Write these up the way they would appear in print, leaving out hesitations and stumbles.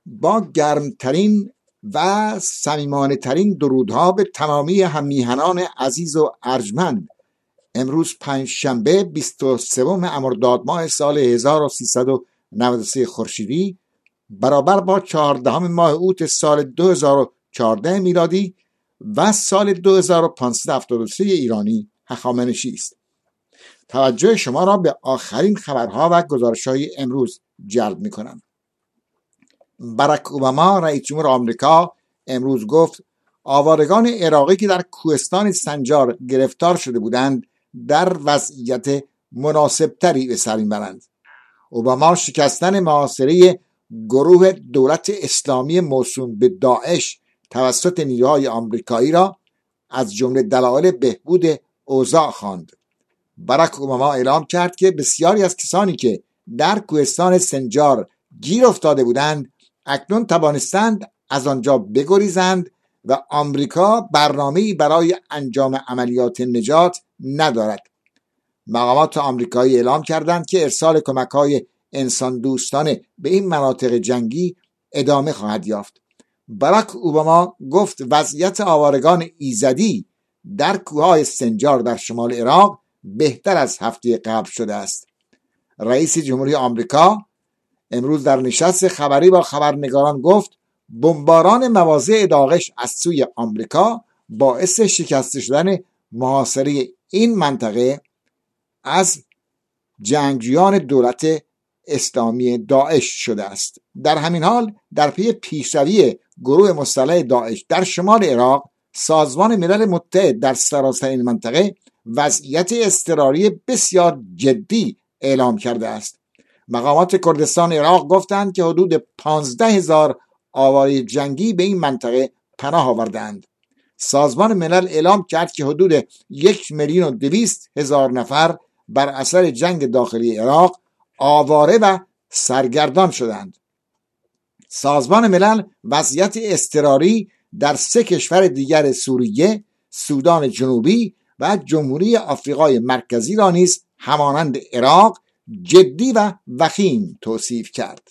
با گرمترین و صمیمانه ترین درودها به تمامی هم میهنان عزیز و ارجمند، امروز پنجشنبه 23 مرداد ماه سال 1393 خورشیدی برابر با 14 ماه اوت سال 2014 میلادی و سال 2573 ایرانی هخامنشی است. توجه شما را به آخرین خبرها و گزارش‌های امروز جلب می‌کنم. باراک اوباما رئیس جمهور آمریکا امروز گفت آوارگان عراقی که در کوهستان سنجار گرفتار شده بودند در وضعیت مناسبتری به سر میبرند. اوباما شکستن محاصره گروه دولت اسلامی موسوم به داعش توسط نیروهای آمریکایی را از جمله دلایل بهبود اوضاع خواند. باراک اوباما اعلام کرد که بسیاری از کسانی که در کوهستان سنجار گیر افتاده بودند اکنون توانستند از آنجا بگریزند و آمریکا برنامه‌ای برای انجام عملیات نجات ندارد. مقامات آمریکایی اعلام کردند که ارسال کمک‌های انسان دوستانه به این مناطق جنگی ادامه خواهد یافت. باراک اوباما گفت وضعیت آوارگان ایزدی در کوههای سنجار در شمال عراق بهتر از هفته قبل شده است. رئیس جمهوری آمریکا امروز در نشست خبری با خبرنگاران گفت بمباران مواضع داعش از سوی آمریکا باعث شکسته شدن محاصره این منطقه از جنگجویان دولت اسلامی داعش شده است. در همین حال در پی پیشروی گروه مسلح داعش در شمال عراق، سازمان ملل متحد در سراسر این منطقه وضعیت اضطراری بسیار جدی اعلام کرده است. مقامات کردستان عراق گفتند که حدود 15,000 آواره جنگی به این منطقه پناه آوردند. سازمان ملل اعلام کرد که حدود 1,200,000 نفر بر اثر جنگ داخلی عراق آواره و سرگردان شدند. سازمان ملل وضعیت اضطراری در 3 کشور دیگر سوریه، سودان جنوبی و جمهوری آفریقای مرکزی را نیز همانند عراق جدی و وخیم توصیف کرد.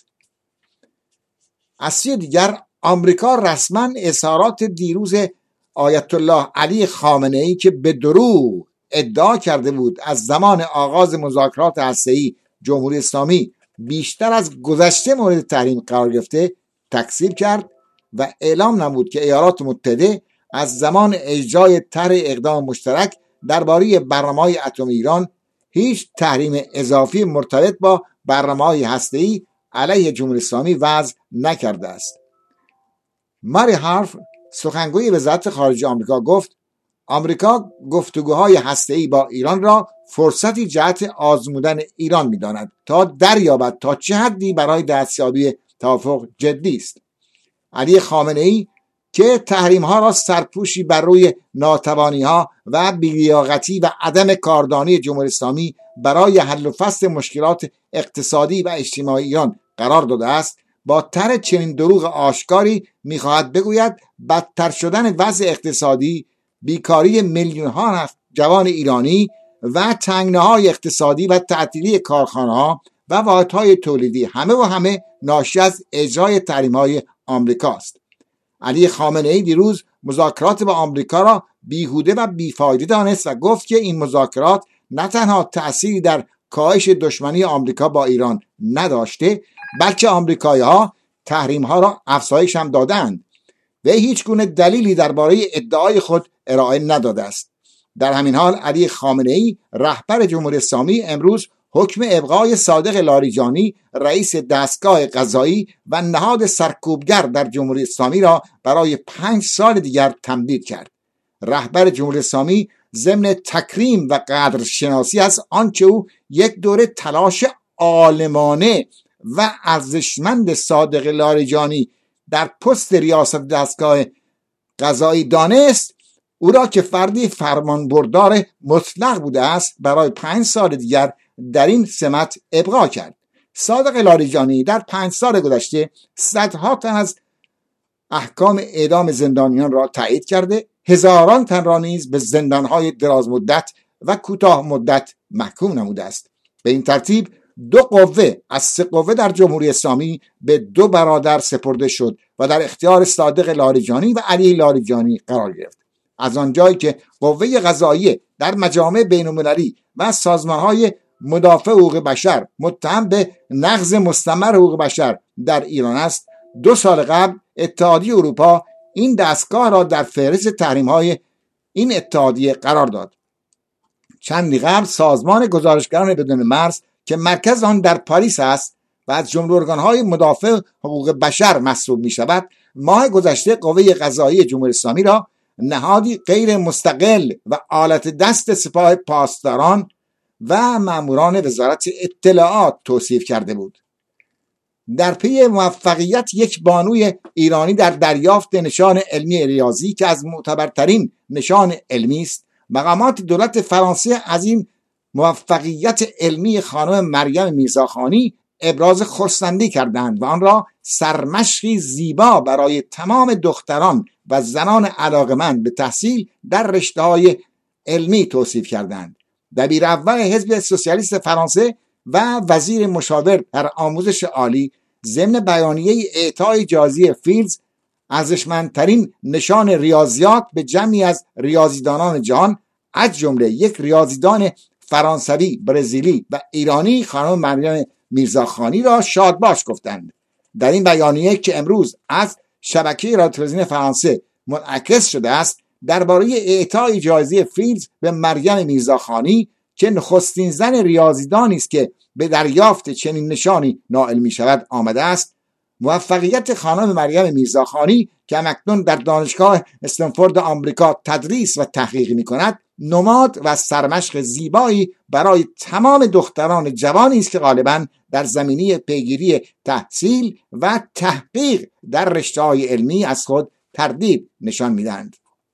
از سوی دیگر آمریکا رسما اظهارات دیروز آیت الله علی خامنه‌ای که به دروغ ادعا کرده بود از زمان آغاز مذاکرات هسته‌ای جمهوری اسلامی بیشتر از گذشته مورد تحریم قرار گرفته تکذیب کرد و اعلام نمود که ایالات متحده از زمان اجرای طرح اقدام مشترک درباره برنامه‌های اتمی ایران هیچ تحریم اضافی مرتبط با برنامه‌های هسته‌ای علیه جمهوری اسلامی وضع نکرده است. ماری هارف سخنگوی وزارت خارجه آمریکا گفت آمریکا گفتگوهای هسته‌ای با ایران را فرصتی جهت آزمودن ایران می‌داند تا دریابد تا چه حدی برای دستیابی توافق جدی است. علی خامنه‌ای که تحریم‌ها را سرپوشی بر روی ناتوانی‌ها و بی‌لیاقتی و عدم کاردانی جمهوری اسلامی برای حل و فصل مشکلات اقتصادی و اجتماعی ایران قرار داده است، با طرح چنین دروغ آشکاری می‌خواهد بگوید بدتر شدن وضع اقتصادی، بیکاری میلیون‌ها جوان ایرانی و تنگناهای اقتصادی و تعطیلی کارخانه‌ها و واحدهای تولیدی همه ناشی از اجرای تحریم‌های آمریکاست. علی خامنه‌ای دیروز مذاکرات با آمریکا را بیهوده و بیفایده دانست و گفت که این مذاکرات نه تنها تأثیری در کاهش دشمنی آمریکا با ایران نداشته، بلکه آمریکایی‌ها تحریم‌ها را افزایش هم دادند و هیچ گونه دلیلی درباره ادعای خود ارائه نداده است. در همین حال علی خامنه‌ای رهبر جمهوری اسلامی امروز حکم ابقای صادق لاریجانی رئیس دستگاه قضایی و نهاد سرکوبگر در جمهوری اسلامی را برای 5 سال دیگر تمدید کرد. رهبر جمهوری اسلامی ضمن تکریم و قدرشناسی از آنچه او یک دوره تلاش عالمانه و ارزشمند صادق لاریجانی در پست ریاست دستگاه قضایی دانست، او را که فردی فرمانبردار مطلق بوده است برای 5 سال دیگر در این سمت ابقا کرد. صادق لاریجانی در 5 سال گذشته صدها تن از احکام اعدام زندانیان را تایید کرده، هزاران تن را نیز به زندانهای دراز مدت و کوتاه مدت محکوم نموده است. به این ترتیب 2 قوه از 3 قوه در جمهوری اسلامی به 2 برادر سپرده شد و در اختیار صادق لاریجانی و علی لاریجانی قرار گرفت. از آنجایی که قوه قضاییه در مجامع بین‌المللی و سازمان‌های مدافع حقوق بشر متهم به نقض مستمر حقوق بشر در ایران است، 2 سال قبل اتحادیه اروپا این دستگاه را در فهرست تحریم‌های این اتحادیه قرار داد. چندی قبل سازمان گزارشگران بدون مرز که مرکز آن در پاریس است و از جمله ارگان‌های مدافع حقوق بشر محسوب می‌شود، ماه گذشته قوه قضاییه جمهوری اسلامی را نهادی غیر مستقل و آلت دست سپاه پاسداران و ماموران وزارت اطلاعات توصیف کرده بود. در پی موفقیت یک بانوی ایرانی در دریافت نشان علمی ریاضی که از معتبرترین نشان علمی است، مقامات دولت فرانسه از این موفقیت علمی خانم مریم میرزاخانی ابراز خرسندی کردند و آن را سرمشقی زیبا برای تمام دختران و زنان علاقمند به تحصیل در رشته‌های علمی توصیف کردند. دبیر اول حزب سوسیالیست فرانسه و وزیر مشاور در آموزش عالی ضمن بیانیه اعطای جایزه فیلدز ارزشمندترین نشان ریاضیات به جمعی از ریاضیدانان جهان از جمله یک ریاضیدان فرانسوی، برزیلی و ایرانی خانم مریم میرزاخانی را شادباش گفتند. در این بیانیه که امروز از شبکه رادیو تلویزیون فرانسه منعکس شده است، درباره اعطای جایزه فیلدز به مریم میرزاخانی که نخستین زن ریاضیدانی است که به دریافت چنین نشانی نائل می شود آمده است. موفقیت خانم مریم میرزاخانی که همکنون در دانشگاه استنفورد آمریکا تدریس و تحقیق می کند، نماد و سرمشق زیبایی برای تمام دختران جوانی است که غالباً در زمینه پیگیری تحصیل و تحقیق در رشته‌های علمی از خود تردید نشان می‌دهند.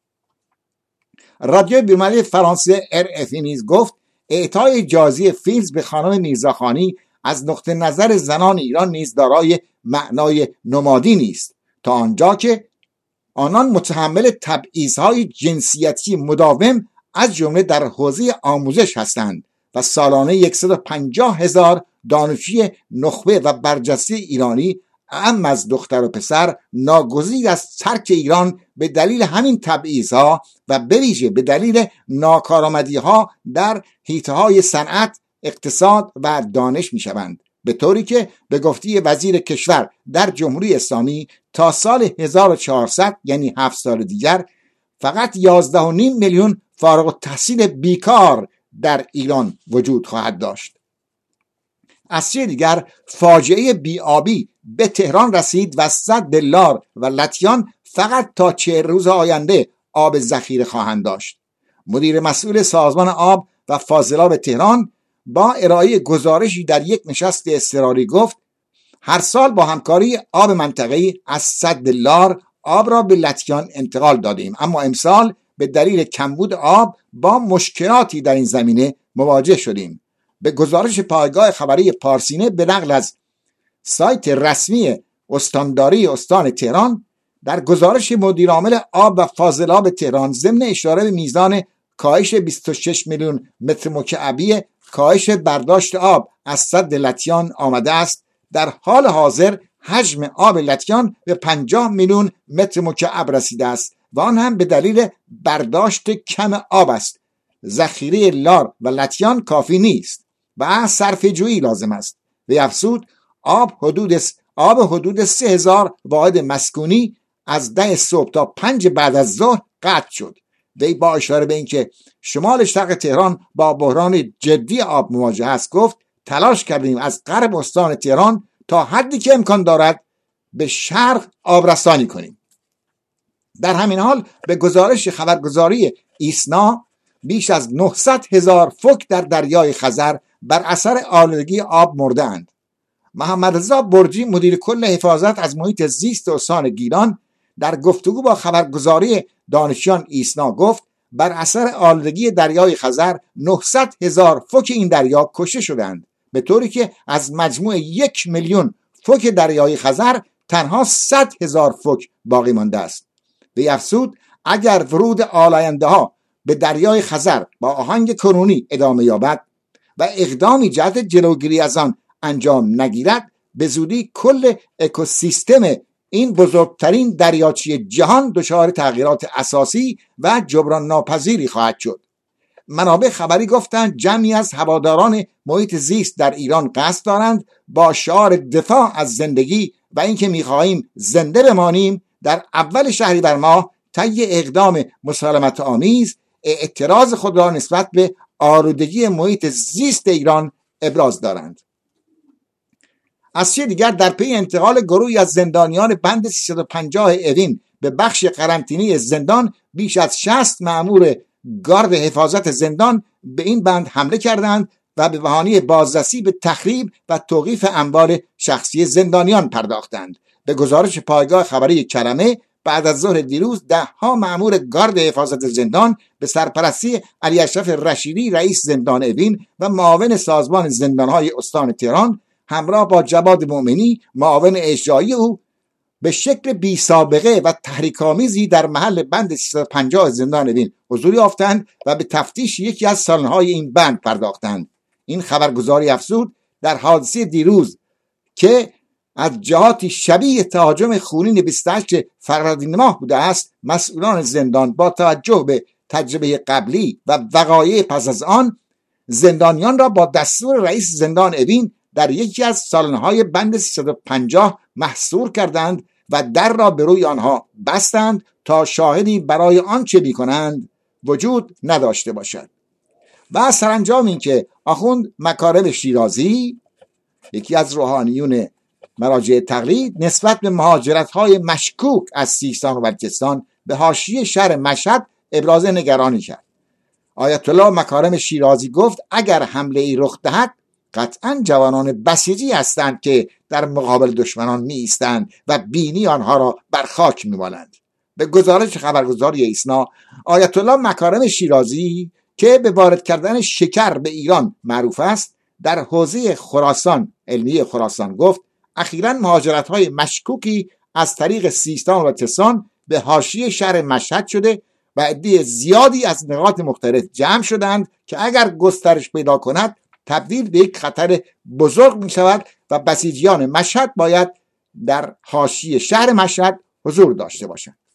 رادیو بیرونی فرانسه RFI نیز گفت اعطای جایزه فیلدز به خانم میرزاخانی از نقطه نظر زنان ایران نیز دارای معنای نمادینی است، تا آنجا که آنان متحمل تبعیض‌های جنسیتی مداوم از جمله در حوزه آموزش هستند و سالانه 150,000 دانشجوی نخبه و برجسته ایرانی اعم از دختر و پسر ناگزیر از ترک ایران به دلیل همین تبعیض‌ها و به ویژه به دلیل ناکارآمدی‌ها در حیطه‌های صنعت، اقتصاد و دانش می‌شوند، به طوری که به گفته وزیر کشور در جمهوری اسلامی تا سال 1400 یعنی 7 سال دیگر فقط 11.5 میلیون فارغ التحصیل بیکار در ایران وجود خواهد داشت. از سوی دیگر فاجعه بی‌آبی به تهران رسید و سد لار و لطیان فقط تا 40 روز آینده آب ذخیره خواهند داشت. مدیر مسئول سازمان آب و فاضلاب تهران با ارائه گزارشی در یک نشست اضطراری گفت هر سال با همکاری آب منطقه‌ای از سد لار آب را به لطیان انتقال دادیم، اما امسال به دلیل کمبود آب با مشکلاتی در این زمینه مواجه شدیم. به گزارش پایگاه خبری پارسینه به نقل از سایت رسمی استانداری استان تهران، در گزارش مدیر عامل آب و فاضلاب تهران ضمن اشاره به میزان کاهش 26 میلیون متر مکعبی کاهش برداشت آب از سد لطیان آمده است. در حال حاضر حجم آب لطیان به 50 میلیون متر مکعب رسیده است و آن هم به دلیل برداشت کم آب است. ذخیره لار و لطیان کافی نیست و صرفه جویی لازم است. و افزود آب حدود 3000 واحد مسکونی از 10 صبح تا 5 بعد از ظهر قطع شد. وی با اشاره به اینکه شمال شرق تهران با بحران جدی آب مواجه است گفت تلاش کردیم از غرب استان تهران تا حدی که امکان دارد به شرق آبرسانی کنیم. در همین حال به گزارش خبرگزاری ایسنا بیش از 900,000 فوک در دریای خزر بر اثر آلودگی آب مرده اند. محمد رضا برجی مدیر کل حفاظت از محیط زیست استان گیلان در گفتگو با خبرگزاری دانشیان ایسنا گفت بر اثر آلودگی دریای خزر 900,000 فوک این دریا کشته شدند، به طوری که از مجموع 1 میلیون فوک دریای خزر تنها 100,000 فوک باقی مانده است. به افزود اگر ورود آلاینده ها به دریای خزر با آهنگ کنونی ادامه یابد و اقدامی جهت جلوگیری از آن انجام نگیرد، به زودی کل اکوسیستم این بزرگترین دریاچه جهان دچار تغییرات اساسی و جبران ناپذیری خواهد شد. منابع خبری گفتند جمعی از هواداران محیط زیست در ایران قصد دارند با شعار دفاع از زندگی و اینکه می‌خواهیم زنده بمانیم در اول شهریور ماه طی اقدام مسالمت آمیز اعتراض خود را نسبت به آلودگی محیط زیست ایران ابراز دارند. از سوی دیگر در پی انتقال گروهی از زندانیان بند 350 اوین به بخش قرنطینی زندان، بیش از 60 مأمور گارد حفاظت زندان به این بند حمله کردند و به بهانه بازرسی به تخریب و توقیف اموال شخصی زندانیان پرداختند. به گزارش پایگاه خبری کرمه، بعد از ظهر دیروز 10 مأمور گارد حفاظت زندان به سرپرستی علی اشرف رشیدی رئیس زندان اوین و معاون سازمان زندانهای استان تهران همراه با جواد مومنی معاون اجرایی او به شکل بی سابقه و تحریک‌آمیزی در محل بند 350 زندان اوین حضور یافتند و به تفتیش یکی از سالن‌های این بند پرداختند. این خبرگزاری افزود در حادثه دیروز که از جهاتی شبیه تهاجم خونین 28 فروردین ماه بوده است، مسئولان زندان با توجه به تجربه قبلی و وقایع پس از آن، زندانیان را با دستور رئیس زندان اوین در یکی از سالن‌های بند 350 محصور کردند و در را به روی آنها بستند تا شاهدی برای آنچه می‌کنند وجود نداشته باشد. و سرانجام این که آخوند مکارم شیرازی، یکی از روحانیون مراجع تقلید، نسبت به مهاجرت‌های مشکوک از سیستان و بلوچستان به حاشیه شهر مشهد ابراز نگرانی کرد. آیت الله مکارم شیرازی گفت اگر حمله ای رخ دهد قطعا جوانان بسیجی هستند که در مقابل دشمنان می ایستند و بینی آنها را بر خاک می مالند. به گزارش خبرگزاری ایسنا، آیت الله مکارم شیرازی که به وارد کردن شکر به ایران معروف است، در حوزه خراسان علمی خراسان گفت اخیراً مهاجرت‌های مشکوکی از طریق سیستان و بلوچستان به حاشیه شهر مشهد شده و عده زیادی از نقاط مختلف جمع شدند که اگر گسترش پیدا کند تبدیل به یک خطر بزرگ می شود و بسیجیان مشهد باید در حاشیه شهر مشهد حضور داشته باشند.